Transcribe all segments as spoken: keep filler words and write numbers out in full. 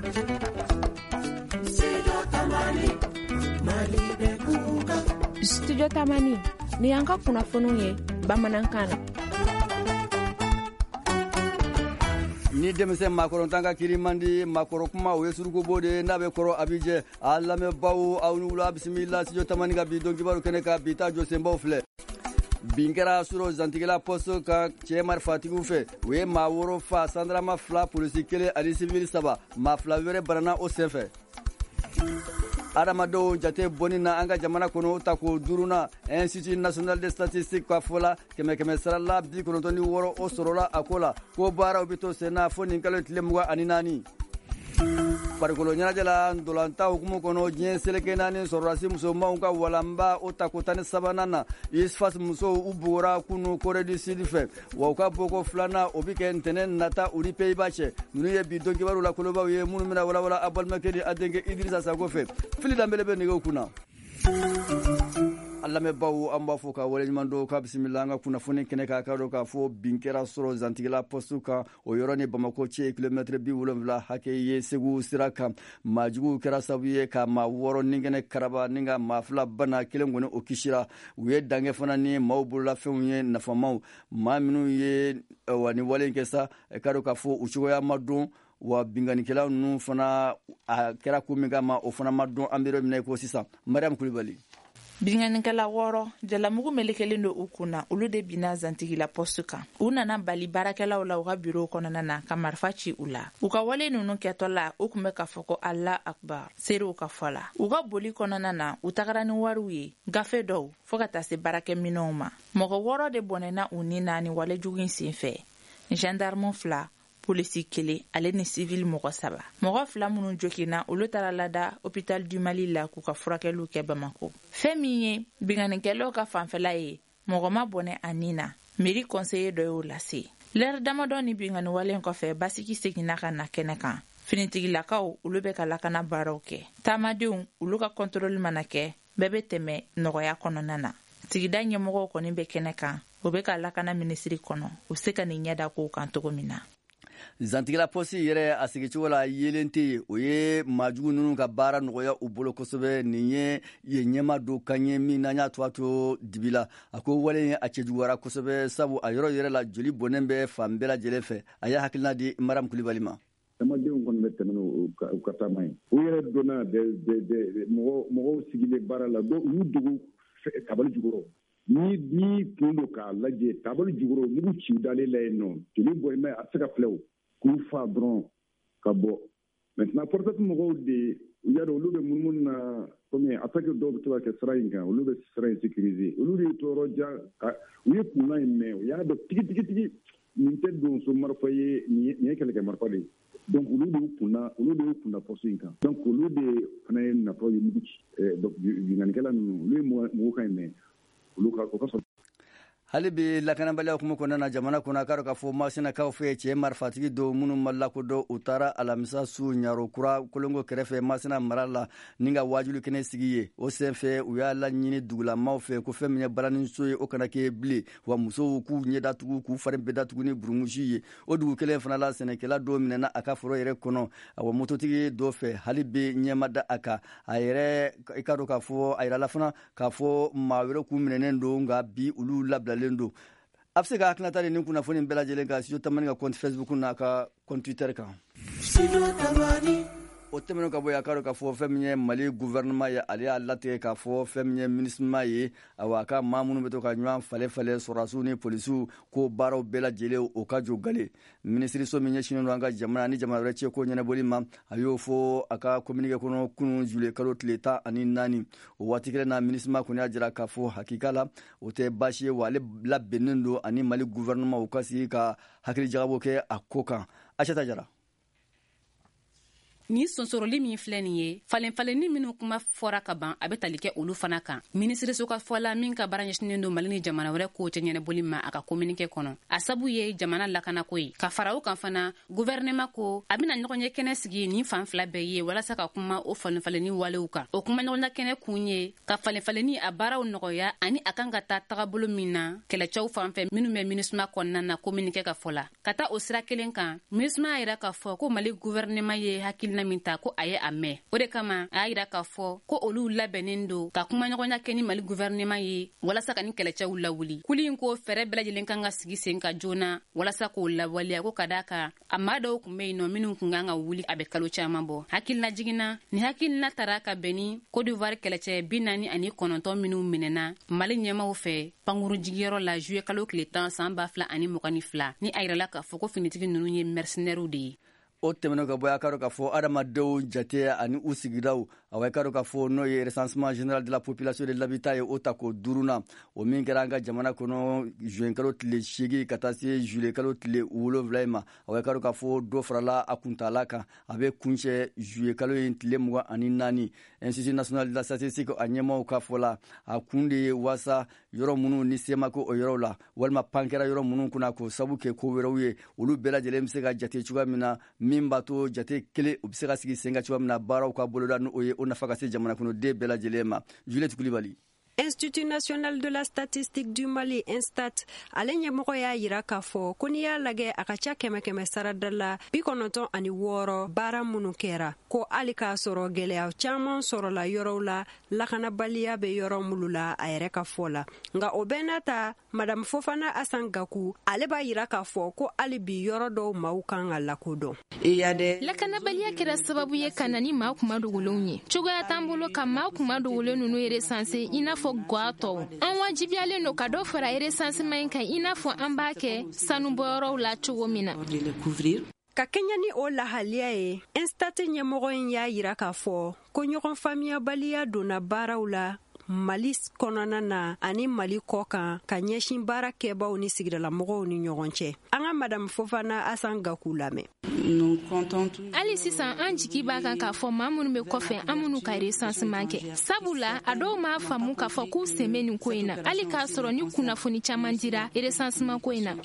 Studio Tamani ni an ka kunnafoniw ye bamanankan na. Ni denmisɛn maakɔrɔntan ka kiri man di maakɔrɔ kuma o ye suruku bɔ de n'a bɛ kɔrɔ a bi jɛ a lamɛnbaw aw ni wula bisimila Studio Tamani ka bi dɔn kibaru kɛnɛ ka bi ta jɔsenbaw filɛ. Bin kɛra suro zantigila poste ka cɛ marifatigiw fɛ u ye maa wɔɔrɔ fa sandarama fila polisi kelen ani civil saba maa fila wɛrɛ banana o senfɛ. Adamadenw jate bɔnni na an ka jamana kɔnɔ ta ko duruna Institut National de Statistique ka fɔ la kɛmɛ kɛmɛ sara la bi kɔnɔntɔn ni wɔɔrɔ o sɔrɔla a ko la ko baaraw bɛ to sen na fo nin kalo tile mugan ani naani. Farikolo ɲɛnajɛ la ndolanta hukumu kɔnɔ diɲɛ seleke naani sɔrɔdasi musomanw ka walanba o ta ko tan ni sabanan na isfas musow u bugora kunu Corée du Sud fɛ wa u ka bɔko filanan o bi kɛ ntɛnɛn nata u ni Pays-Bas cɛ ninnu ye bi dɔn kibaru la kolobaw ye minnu bɛna walawala a balimakɛ ni a denkɛ Idrissa Sako fɛ fili danbele bɛ nɛgɛw kunna. Alamɛbaw an b'a fɔ ka waleɲuman dɔw ka bisimila an ka kunnafoni kɛnɛ ka ka dɔn k'a fɔ bin kɛra sɔrɔ zantigila poste kan o yɔrɔ ni Bamako cɛ kilomètre bi wolonwula hakɛ ye Segu sira kan maajuguw kɛra sababu ye ka maa wɔɔrɔ ni kɛnɛ karaba ni ka maa fila bana kelen kɔni o kisira u ye dankɛ fana ni maaw bololafɛnw ye nafamaw maa minnu ye wa ni wale kɛ sa ka dɔn k'a fɔ u cogoya ma dɔn wa binganikɛlaw ninnu fana a kɛra ko min kama o fana ma dɔn an bɛ yɔrɔ min na ko sisan Mariam Kulibali. Binganikɛla wɔɔrɔ jalamugu melekelen do u kunna olu de bina zantigila poste kan u nana bali baarakɛlaw la u ka bureau kɔnɔna na ka marifa ci u la u ka wale ninnu kɛtɔ la u kun bɛ ka fɔ ko Allah akbar serew ka fɔ la u ka boli kɔnɔna na u tagara ni wariw ye gafe dɔw fɔ ka taa se baarakɛminɛw ma mɔgɔ wɔɔrɔ de bɔnɛna u ni na ni walejugu sen fɛ gendarme fila polisi kelen ale ni civil mɔgɔ saba mɔgɔ fila minnu jokina olu taara lada hôpital du Mali la k'u ka furakɛliw kɛ Bamako fɛn min ye binganikɛlaw ka fanfɛla ye mɔgɔ ma bɔnɛ a nin na mairie conseiller dɔ y'o lase l'heure damadɔ ni binganiwalen kɔfɛ basiki seginna ka na kɛnɛ kan finitigilakaw olu bɛ ka lakana baaraw kɛ taamadenw olu ka contrôle mana kɛ bɛɛ bɛ tɛmɛ nɔgɔya kɔnɔna na sigida ɲɛmɔgɔw kɔni bɛ kɛnɛ kan o bɛ ka lakana ministri kɔnɔ u se ka nin ɲɛda k'o kan cogo min na. Zantigila poste yɛrɛ a sigicogo la yelen tɛ yen o ye maajugu ninnu ka baara nɔgɔya u bolo kosɛbɛ nin ye ye ɲɛma don ka ɲɛ min n'an y'a to a to dibi la a ko wale ye a cɛjuguyara kosɛbɛ sabu a yɔrɔ yɛrɛ la joli bɔnnen bɛ fan bɛɛ lajɛlen fɛ a y'a hakilina di Mariam Kulibali ma. Damadenw kɔni bɛ tɛmɛ u ka taama ye u yɛrɛ donna mɔgɔw sigilen baara la u y'u dogo tabali jukɔrɔ ni ni kun do k'a lajɛ tabali jukɔrɔ mugu ciw dalen la yen nɔ joli bɔlen a tɛ se ka filɛ o k'u fa dɔrɔn ka bɔ maintenant porte mɔgɔw de u y'a dɔn olu bɛ munumunu na comme attaque dɔw bɛ to ka kɛ sira in kan olu bɛ sira in sécuriser olu de ye tɔɔrɔ ja u ye kunna in mɛn u y'a dɔn tigi tigi tigi nin tɛ donso marifa ye nin ye kɛlɛkɛ marifa de ye donc olu de y'u kunna olu de y'u kunna poste in kan donc olu de fana ye nafa ye mugu ci donc binganikɛla ninnu olu ye mɔgɔw kan in mɛn olu ka o ka sɔrɔ. Hali bi lakanabaliya hukumu kɔnɔna na jamana kɔnɔ a ka dɔn k'a fɔ masinakaw fɛ cɛ marifatigi dɔw minnu ma lakodɔn u taara alamisa su ɲarokura kolongo kɛrɛfɛ masina mara la ni ka wajulu kɛnɛ sigi ye o senfɛ u y'a laɲini dugulamaw fɛ ko fɛn min ye balaniso ye o kana kɛ bilen wa musow k'u ɲɛ datugu k'u fari bɛɛ datugu ni burumusi ye o dugu kelen fana la sɛnɛkɛla dɔw minɛna a ka foro yɛrɛ kɔnɔ wa mototigi dɔw fɛ hali bi ɲɛma da a kan a yɛrɛ i ka dɔn k'a fɔ a yirala fana k'a fɔ maa wɛrɛ k'u minɛnen don nka bi olu labilalen do a bɛ se ka hakilinata de nin kunnafoni bɛɛ lajɛlen kan Studio Tamani ka compte Facebook n'a ka compte Twitter kan. O tɛmɛnen ka bɔ yen a ka dɔn k'a fɔ fɛn min ye Mali gouvernement ye ale y'a latigɛ k'a fɔ fɛn min ye MINUSMA ye awa a ka maa minnu bɛ to ka ɲɔgɔn fale fale sɔrɔdasiw ni polisiw ko baaraw bɛɛ lajɛlen o ka jo gale minisiriso min ɲɛsinnen don an ka jamana ni jamana wɛrɛ cɛ ko ɲɛnabɔli ma a y'o fɔ a ka communiqué kɔnɔ kunun juillet kalo tile tan ani naani o waati kelen na MINUSMA kɔni y'a jira k'a fɔ hakika la o tɛ baasi ye wa ale labɛnnen don ani Mali gouvernement u ka sigi ka hakilijagabɔ kɛ a ko kan Aisata Jara. Ni sonsoroli min filɛ nin ye falenfalenni minnu kuma fɔra ka ban a bɛ tali kɛ olu fana kan minisiriso ka fɔla min ka baara ɲɛsinnen don Mali ni jamana wɛrɛ ko cɛ ɲɛnabɔli ma a ka communiqué kɔnɔ a sabu ye jamana lakanako ye ka fara o kan fana gouvernement ko a bɛna ɲɔgɔnye kɛnɛ sigi nin fan fila bɛɛ ye walasa ka kuma o falenfalenni walew kan o kuma ɲɔgɔnya kɛnɛ kun ye ka falenfalenni a baaraw nɔgɔya ani a kan ka taa tagabolo min na kɛlɛcɛw fan fɛ minnu bɛ MINUSMA kɔnɔna na communiqué ka fɔla ka taa o sira kelen kan MINUSMA yɛrɛ ka fɔ ko Mali gouvernement ye hakilina hakilina min ta ko a ye a mɛn. O de kama a y'a yira k'a fɔ ko olu labɛnnen don ka kumaɲɔgɔnya kɛ ni Mali gouvernement ye walasa ka ni kɛlɛcɛw lawuli. Kuli in ko fɛrɛ bɛɛ lajɛlen kan ka sigi sen ka joona walasa k'o lawaleya ko ka d'a kan a maa dɔw kun bɛ yen nɔ minnu kun kan ka wuli a bɛ kalo caman bɔ. Hakilina jiginna ni hakilina tara ka bɛn ni Côte d'Ivoire kɛlɛcɛ bi naani ani kɔnɔntɔn minnu minɛna Mali ɲɛmaw fɛ pankuru jigiyɔrɔ la juillet kalo tile tan san ba fila ani mugan ni fila ni a yirala k'a fɔ ko finitigi ninnu ye mercenaires de ye. O tɛmɛnen ka bɔ a ka dɔn k'a fɔ adamadenw jate ani u sigidaw a ka dɔn k'a fɔ n'o ye recensement général de la population de l'habitat ye o ta k'o duruna o min kɛra an ka jamana kɔnɔ juin kalo tile seegin ka taa se juillet kalo tile wolonwula ma a ka dɔn k'a fɔ dɔ farala a kuntala kan a bɛ kuncɛ juillet kalo in tile mugan ani naani institut national de la statistique a ɲɛmaw ka fɔ la a kun de ye waasa yɔrɔ minnu ni se ma ko o yɔrɔw la walima pan kɛra yɔrɔ minnu kunna k'o sabu kɛ ko wɛrɛw ye olu bɛɛ lajɛlen bɛ se ka jate cogoya min na min b'a to jate kelen u bɛ se ka sigi sen ka cogoya min na baaraw ka boloda n'o ye o nafa ka se jamana kɔnɔden bɛɛ lajɛlen ma. Juliette Kulibali. Institut national de la statistique du Mali Instat ale ɲɛmɔgɔ y'a yira k'a fɔ ko n'i y'a lagɛ a ka ca kɛmɛ kɛmɛ sarada la bi kɔnɔntɔn ani wɔɔrɔ baara minnu kɛra ko hali k'a sɔrɔ gɛlɛya caman sɔrɔla yɔrɔw la lakanabaliya bɛ yɔrɔ minnu la a yɛrɛ ka fɔ la nka o bɛɛ n'a ta Madame Fofana Asan Gakou ale b'a yira k'a fɔ ko hali bi yɔrɔ dɔw maaw kan ka lakodɔn. Lakanabaliya kɛra sababu ye ka na ni maa kuma dogolenw ye cogoya t'an bolo ka maa kuma dogolen ninnu recenser i n'a fɔ gwa tɔw an wajibiyalen don ka dɔ fara recensement in kan i n'a fɔ an b'a kɛ sanubɔyɔrɔw la cogo min na. Ka kɛɲɛ ni o lahaliya ye Instat ɲɛmɔgɔ in y'a yira k'a fɔ ko ɲɔgɔn faamuyabaliya donna baaraw la Mali kɔnɔna na ani Mali kɔ kan ka ɲɛsin baara kɛbaw ni sigidalamɔgɔw ni ɲɔgɔn cɛ. An ka Madame Fofana Asan Gakou lamɛn. Hali sisan an jigi b'a kan k'a fɔ maa minnu bɛ kɔfɛ an minnu ka recensement kɛ sabula a dɔw m'a faamu k'a fɔ k'u sen bɛ nin ko in na hali k'a sɔrɔ ni kunnafoni caman dira recensement ko in na.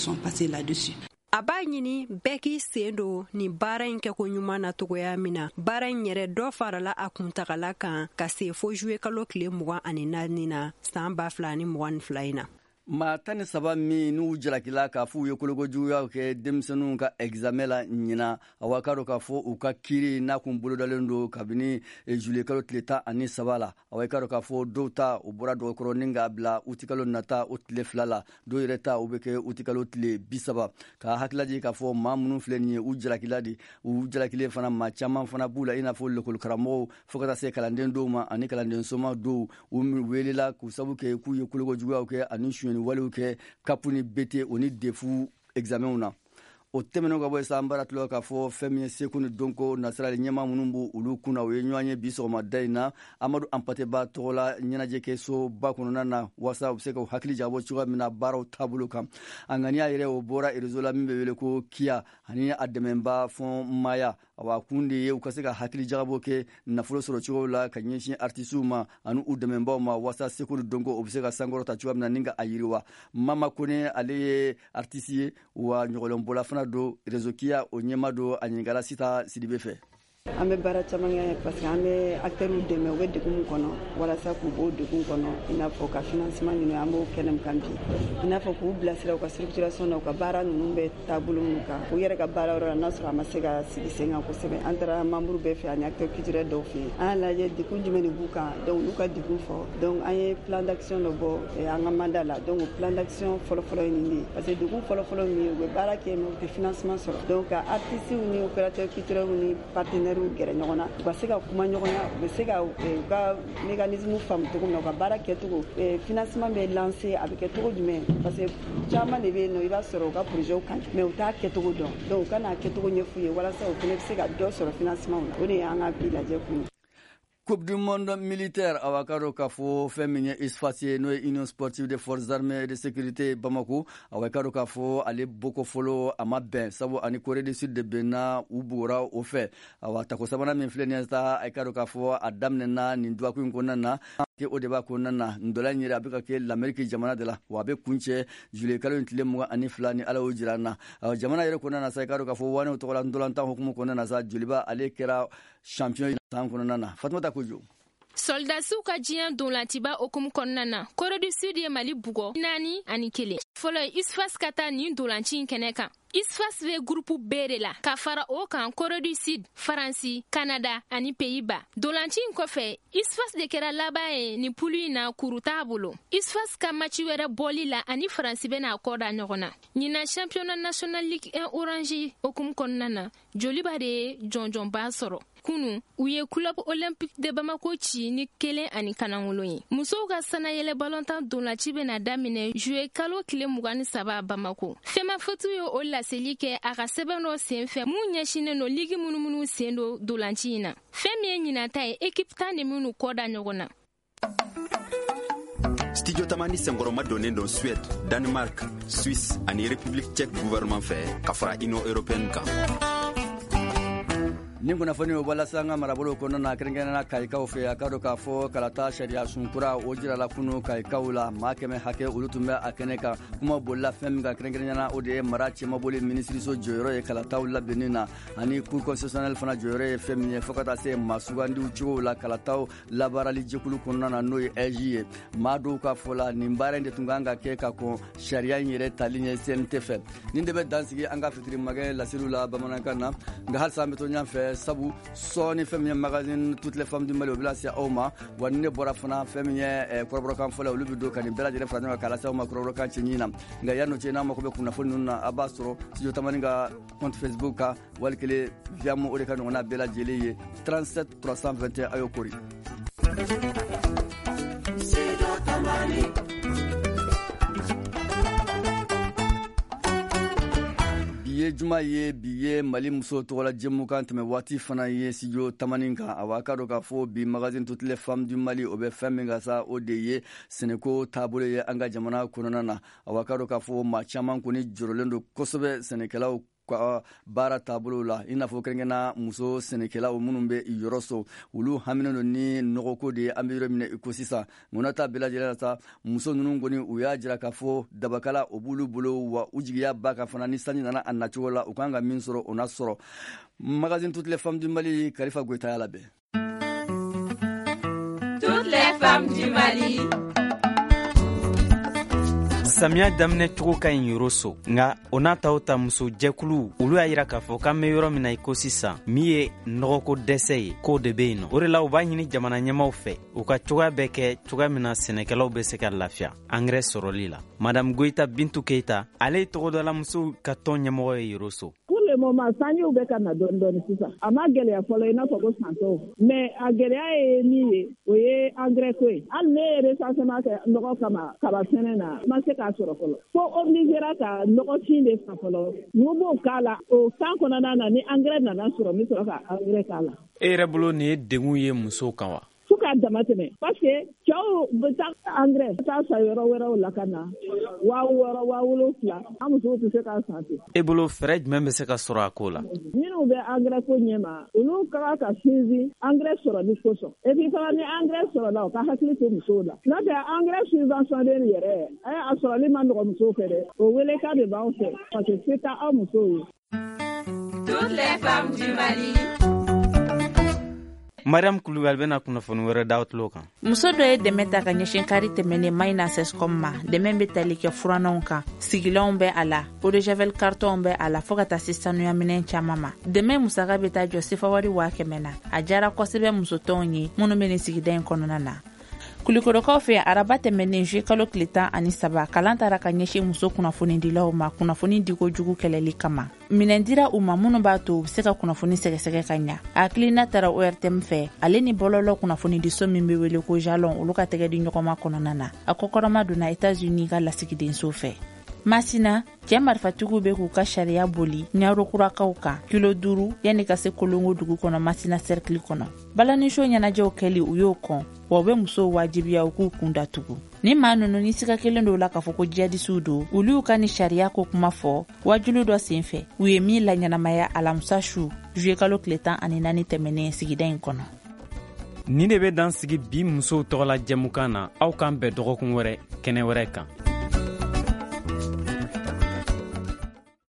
A b'a ɲini bɛɛ k'i sen don nin baara in kɛko ɲuman na togoya min na baara in yɛrɛ dɔ farala a kuntagala kan ka se fo juillet kalo tile mugan ani naani na san ba fila ani mugan ni fila in na. maa tan ni saba min n'u jalakila k'a fɔ u ye kolokojuguyaw kɛ denmisɛnninw ka examen la ɲina awa ka dɔn k'a fɔ u ka kiiri n'a kun bolodalen don kabini juillet kalo tile tan ani saba la awa ka dɔn k'a fɔ dɔw ta u bɔra dɔgɔkɔrɔ ni k'a bila uti kalo nata o tile fila la dɔw yɛrɛ ta u bɛ kɛ uti kalo tile bi saba ka hakilaji k'a fɔ maa minnu filɛ nin ye u jalakila de u jalakilen fana maa caman fana b'u la i n'a fɔ lekɔlikaramɔgɔw fo ka taa se kalanden dɔw ma ani kalanden soma dɔw u welela k'u sabu kɛ k'u ye kolokojuguyaw kɛ ani suɲɛni walew kɛ kapu ni bete o ni defu examenw na o tɛmɛnen ka bɔ sa an baara tulɔ k'a fɔ fɛn min ye seku ni donko nasirali ɲɛma minnu b'u olu kunna o ye ɲɔgɔn ye bi sɔgɔmada in na amadu anpateba tɔgɔ la ɲɛnajɛ kɛ so ba kɔnɔna na walasa u bɛ se ka hakili jabɔ cogoya min na baaraw taabolo kan a ŋaniya yɛrɛ o bɔra rezo la min bɛ wele ko kiya ani a dɛmɛba fɔn maya awa kun de ye u ka se ka hakili jagabɔ kɛ nafolo sɔrɔ cogo la ka ɲɛsin artisiw ma ani u dɛmɛbaw ma walasa seku ni donko o bɛ se ka sankɔrɔta cogoya min na ni ka a yiriwa mama kone ale ye artisi ye wa ɲɔgɔlɔnbɔla fana do réseau kiya o ɲɛma do a ɲininkala sita sidibe fɛ an bɛ baara caman kɛ parce que an bɛ acteurs dɛmɛ u bɛ degun kɔnɔ walasa k'u bɔ degun kɔnɔ i n'a fɔ ka financement ɲini an b'o kɛnɛ kan bi i n'a fɔ k'u bilasira u ka structuration na u ka baara ninnu bɛ taabolo minnu kan u yɛrɛ ka baara yɔrɔ la n'a sɔrɔ a ma se ka sigi sen kan kosɛbɛ an taara membre bɛɛ fɛ ani acteurs culturels dɔw fɛ yen an y'a lajɛ degun jumɛn de b'u kan donc n'u ka degun fɔ donc an ye plan d'action dɔ bɔ an ka mandat la donc o plan d'action fɔlɔfɔlɔ ye nin de ye parce que degun fɔlɔfɔlɔ min ye u bɛ baara kɛ mais u tɛ financement sɔrɔ donc ka artistes ni opérateurs culturels ni partenaires gɛrɛ ɲɔgɔn na u ka se ka kuma ɲɔgɔn ya u bɛ se ka u ka mécanisme faamu cogo min na u ka baara kɛcogo financement bɛ lancé a bɛ kɛ cogo jumɛn parce que caman de bɛ yen nɔ i b'a sɔrɔ u ka projet kan mais u t'a kɛcogo dɔn donc u ka n'a kɛcogo ɲɛf'u ye walasa u fana bɛ se ka dɔ sɔrɔ financement na o de y'an ka bi lajɛ kun ye. Coupe du monde militaire awa ka dɔn k'a fɔ fɛn min ye ISFAS ye n'o ye Union sportive des forces armées et de sécurité Bamako awa ka dɔn k'a fɔ ale boko fɔlɔ a ma bɛn sabu ani Corée du Sud de bɛnna u bugora o fɛ awa tako sabanan min filɛ nin ye sa a ka dɔn k'a fɔ a daminɛna nin duwaku in kɔnɔna na o de b'a kɔnɔna na ndola in yɛrɛ a bɛ ka kɛ l'Amérique jamana de la wa a bɛ kuncɛ juillet kalo in tile mugan ani fila ni ala y'o jira an na jamana yɛrɛ kɔnɔna na sa i ka dɔn k'a fɔ wanew tɔgɔ la ndolantan hukumu kɔnɔna na sa joliba ale kɛra champion san kɔnɔna na Fatumata Kojo. soldasiw ka diɲɛ donlantiba okumu kɔnɔna na Corée du Sud ye Mali bugɔ naani ani kelen. Fɔlɔ I S F A S ka taa nin dolanci in kɛnɛ kan. I S F A S bɛ groupe B de la ka fara o kan Corée du Sud, Faransi, Canada ani Pays-Bas. Dolanci in kɔfɛ I S F A S de kɛra laban ye ni pulu in na kuru t'a bolo. I S F A S ka match wɛrɛ bɔli la ani Faransi bɛna kɔ da ɲɔgɔn na. Ɲinan championnat national Ligue un Orange okumu kɔnɔna na joliba de ye jɔnjɔnba sɔrɔ. Kunu u ye Club Olympique de Bamako ci ni kelen ani kanangolo ye. Musow ka sanayɛlɛ balontan dolanci bɛna daminɛ juillet kalo tile mugan ni saba Bamako. Fɛma fotu ye o laseli kɛ a ka sɛbɛn dɔ senfɛ mun ɲɛsinen do ligi munumunu sen do dolanci in na. Fɛn min ye ɲinata ye équipe tan de minnu kɔ da ɲɔgɔn na. Studio Tamani senkɔrɔma donnen don Suède, Danemark, Suisse ani République tchèque gouvernement fɛ ka fara Union européenne kan. Nin kunnafoni o walasa an ka marabolo kɔnɔna na kɛrɛnkɛrɛnnena kayikaw fɛ a ka dɔn k'a fɔ kalata sariya sunkura o jirala kunu kayikaw la maa kɛmɛ hakɛ olu tun bɛ a kɛnɛ kan kuma bolila fɛn min ka kɛrɛnkɛrɛnnena o de ye mara cɛmaboli minisiriso jɔyɔrɔ ye kalataw labɛnni na ani cour constitutionnel fana jɔyɔrɔ ye fɛn min ye fɔ ka taa se maa sugandiw cogow la kalataw labaarali jɛkulu kɔnɔna na n'o ye L J ye maa dɔw ka fɔ la nin baara in de tun kan ka kɛ ka kɔn sariya in yɛrɛ tali ɲɛ C N T fɛ nin de bɛ dansigi an ka fitirimakɛ laseliw la bamanankan na nka halisa an bɛ to ɲɔgɔn fɛ sabu sɔɔni fɛn min ye magazine toutes les femmes du Mali o bɛna se aw ma wa ni ne bɔra fana fɛn min ye kɔrɔbɔrɔkan fɔlɔ olu bɛ don ka nin bɛɛ lajɛlen fara ɲɔgɔn kan k'a lase aw ma kɔrɔbɔrɔkan cɛ ɲin na nka yan'o cɛ n'a mako bɛ kunnafoni ninnu na a b'a sɔrɔ studio Tamani ka compte Facebook kan wali kelen via mo o de ka ɲɔgɔnna bɛɛ lajɛlen ye trente-sept trois cent vingt et un a y'o kori. ye juma ye bi ye Mali muso tɔgɔla jɛmukan tɛmɛ waati fana ye studio Tamani kan a b'a ka dɔn k'a fɔ bi magazine toutes les femmes du Mali o bɛ fɛn min ka sa o de ye sɛnɛko taabolo ye an ka jamana kɔnɔna na a b'a ka dɔn k'a fɔ maa caman kɔni jɔrɔlen don kosɛbɛ sɛnɛkɛlaw ka baara taabolo la i n'a fɔ kɛrɛnkɛrɛnna muso sɛnɛkɛlaw minnu bɛ yɔrɔ so olu haminen don ni nɔgɔko de ye an bɛ yɔrɔ minɛ i ko sisan munna ta bɛɛ lajɛlen na sa muso ninnu kɔni u y'a jira k'a fɔ dabakala o b'olu bolo wa u jigiya b'a kan fana ni sanji nana a nacogo la u kan ka min sɔrɔ o na sɔrɔ magazine toutes les femmes du Mali Kalifa Goyita y'a labɛn. Toutes les femmes du Mali. Samiya daminɛ cogo ka ɲi yɔrɔ so nka o n'a ta o ta muso jɛkulu olu y'a yira k'a fɔ k'an bɛ yɔrɔ min na i ko sisan min ye nɔgɔko dɛsɛ ye k'o de bɛ yen nɔ o de la u b'a ɲini jamana ɲɛmaw fɛ u ka cogoya bɛɛ kɛ cogoya min na sɛnɛkɛlaw bɛ se ka lafiya angɛrɛ sɔrɔli la madame Goyita Bintu Keita ale ye tɔgɔdɔlamusow ka tɔn ɲɛmɔgɔ ye yɔrɔ so. Moment sanjiw bɛ ka na dɔɔni dɔɔni sisan a ma gɛlɛya fɔlɔ i n'a fɔ ko santɔw mais a gɛlɛya ye min ye o ye engrais ko ye hali ne ye recensement kɛ nɔgɔ kama kaba sɛnɛ na ma se k'a sɔrɔ fɔlɔ fo obligera ka nɔgɔfin de san fɔlɔ n'u b'o k'a la o san kɔnɔna na ni engrais nana sɔrɔ n bɛ sɔrɔ ka engrais k'a la. E yɛrɛ bolo nin ye degun ye musow kan wa? Fo k'a dama tɛmɛ parce que cɛw bɛ taa engrais taa sa yɔrɔ wɛrɛw la ka na waa wɔɔrɔ waa wolonwula an musow tɛ se k'a san ten. E bolo fɛɛrɛ jumɛn bɛ se ka sɔrɔ a ko la? minnu bɛ engrais ko ɲɛma olu ka kan ka sinsin engrais sɔrɔli kosɔn et puis fana ni engrais sɔrɔla u ka hakili to musow la n'o tɛ engrais subventionné yɛrɛ a sɔrɔli ma nɔgɔ musow fɛ dɛ o welekan de b'anw fɛ parce que se tɛ aw musow ye. Toutes les femmes du Mali. Mariam Kulubali bɛna kunnafoni wɛrɛ d'aw tulo kan. Muso dɔ ye dɛmɛ ta ka ɲɛsin kari tɛmɛnen Mayina Sescom ma dɛmɛ bɛ tali kɛ furananw kan sigilanw bɛ a la eau de javel carton bɛ a la fo ka taa se sanuyaminɛn caman ma dɛmɛ musaka bɛ taa jɔ sifawari waa kɛmɛ na a diyara kosɛbɛ musotɔnw ye minnu bɛ nin sigida in kɔnɔna na. Kulikorokaw fɛ araba tɛmɛnen juillet kalo tile tan ani saba kalan taara ka ɲɛsin muso kunnafonidilaw ma kunnafoni diko jugu kɛlɛli kama minɛn dira u ma minnu b'a to u bɛ se ka kunnafoni sɛgɛsɛgɛ ka ɲa hakilina taara O R T M fɛ ale ni bɔlɔlɔ kunnafonidiso min bɛ wele ko jalon olu ka tɛgɛ di ɲɔgɔnma kɔnɔna na a kɔkɔrɔma donna États-Unis ka lasigidenso fɛ. Masina cɛ marifatigiw bɛ k'u ka sariya boli ɲarokurakaw kan kilo duuru yanni ka se kolongo dugu kɔnɔ Masina cercle kɔnɔ balaniso ɲɛnajɛw kɛli u y'o kɔn wa u bɛ musow wajibiya u k'u kun datugu ni maa ninnu ni siga kelen dɔw la k'a fɔ ko jihadisiw don olu y'u ka ni sariya ko kuma fɔ wajulu dɔ senfɛ u ye min laɲɛnamaya alamisa su juillet kalo tile tan ani naani tɛmɛnen sigida in kɔnɔ. Nin de bɛ dan sigi bi musow tɔgɔla jɛmukan na aw kan bɛɛ dɔgɔkun wɛrɛ kɛnɛ wɛrɛ kan